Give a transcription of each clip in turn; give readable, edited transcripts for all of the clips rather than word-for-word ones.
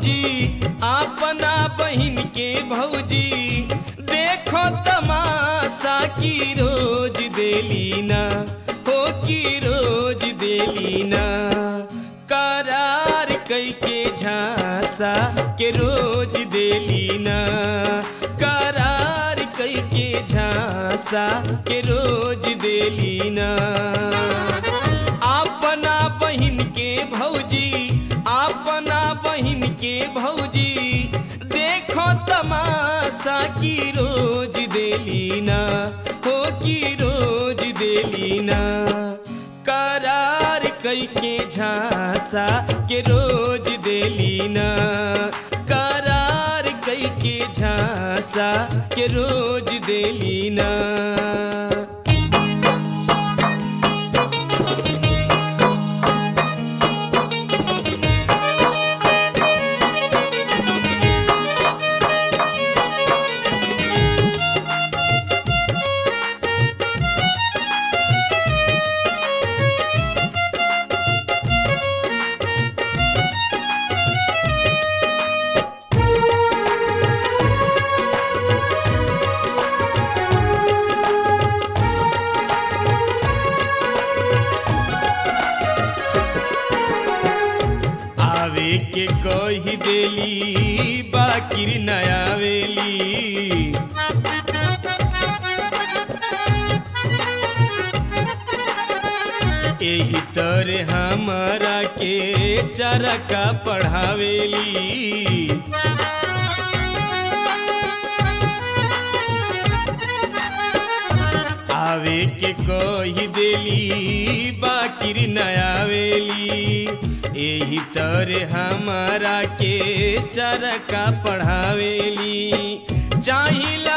भौजी अपना बहिन के भौजी देखो तमाशा की रोज देलीना हो की रोज देलीना करार कई के झांसा के रोज देलीना करार कई के झांसा के रोज देलीना अपना बहिन के भौजी अपना बहिन के भौजी देखो तमाशा की रोज देलीना हो की रोज देलीना करार कई के झांसा के रोज देलीना करार कई के झांसा के रोज देलीना के कही देली बाकिर नयावेली एही तरे हमारा के चरका पढ़ावेली आवे के कही देली बाकिर नयावेली एही तरे हमारा के चरका पढ़ावेली चाहिला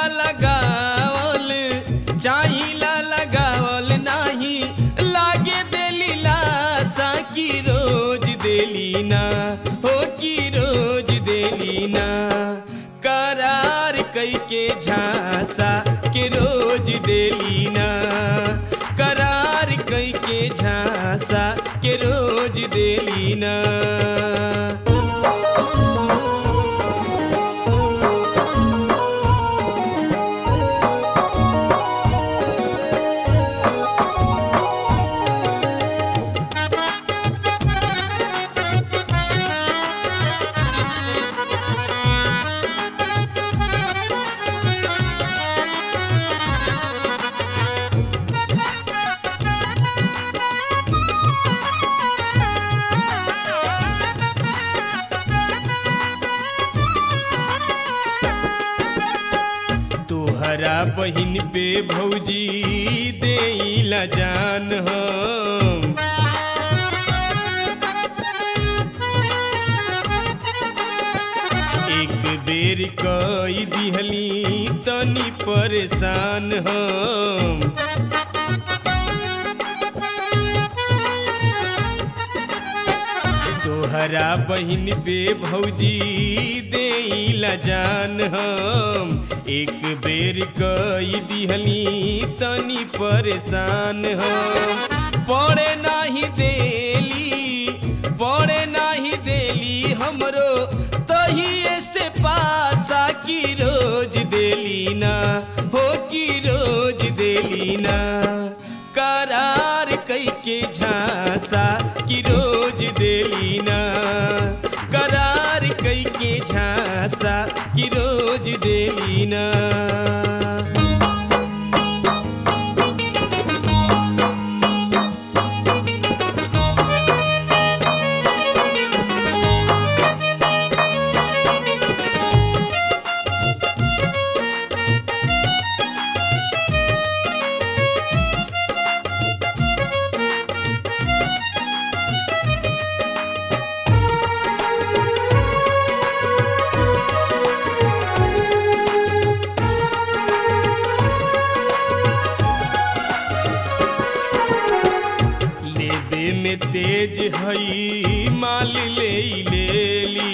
लगावल नाही लागे देली लाशा की रोज देलीना हो की रोज देलीना करार कई के झांसा के रोज देलीना करार कई के झांसा के रोज देलीना तोहरा बहिन पे भौजी देला जान हम एक बेर कई दिहली तनी परेशान हम तोहरा बहिन पे भौजी देला जान हम एक बेर कई दिहली तनी परेशान हम पढ़े नाही देली हमरो तहिए से पासा की रोज देलीना हो की रोज देलीना करार कई के झांसा की रोज देलीना करार कई के झांसा की रोज देलीना में तेज हई माल लेली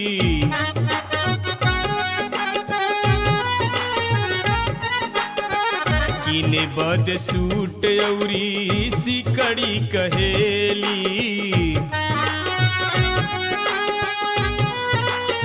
किने बद सूट औरी सिकड़ी कहेली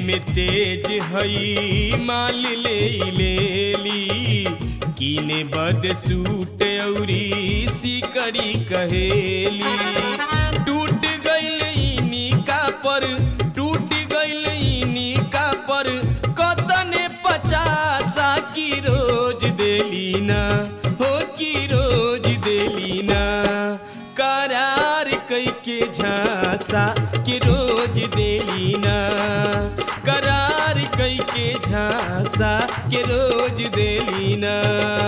में तेज हई माल ले लेली कीने बद सूट औरी सिकड़ी कहेली टूट गइल इनिका पर टूट गइल इनिका पर कतने 50 की रोज देली ना हो की रोज देली ना करार कई के झांसा के रोज देली ना करार कई के झांसा के रोज देली ना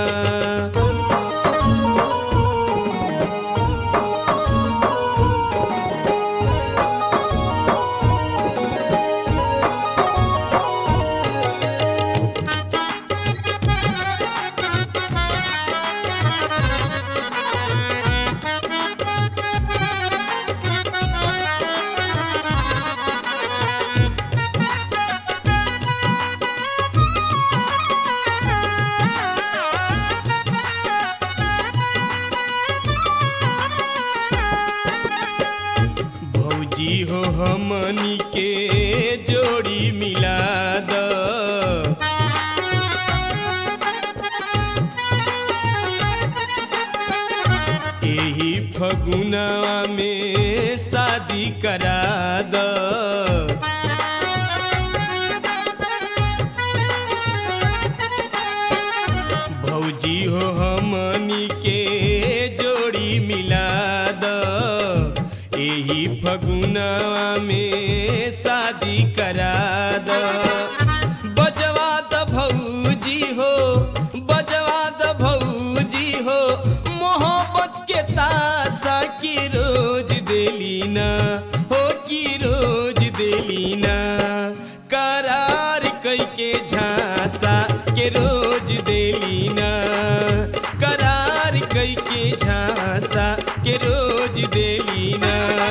भौजी हो हमनी के जोड़ी मिला द एही फगुनवा में शादी करा द भौजी हो हमनी के जोड़ी मिला द एही फगुनवा में शादी करा द बजवा द भौजी हो बजवा द भौजी हो मोहब्बत के तासा की रोज देली ना हो की रोज देली ना करार कई के झांसा के रोज देली ना करार कई के झांसा के रोज देली ना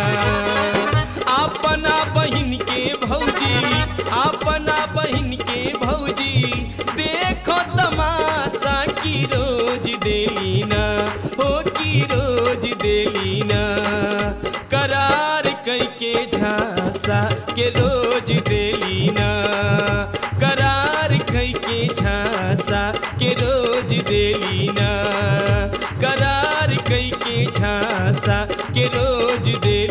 अपना बहिन के भौजी अपना बहिन के भौजी देखो तमाशा की रोज देली ना हो की रोज देली ना करार कई के झांसा के रोज देली ना करार कई के झांसा के रोज देली ना करार कई के झांसा के रोज दे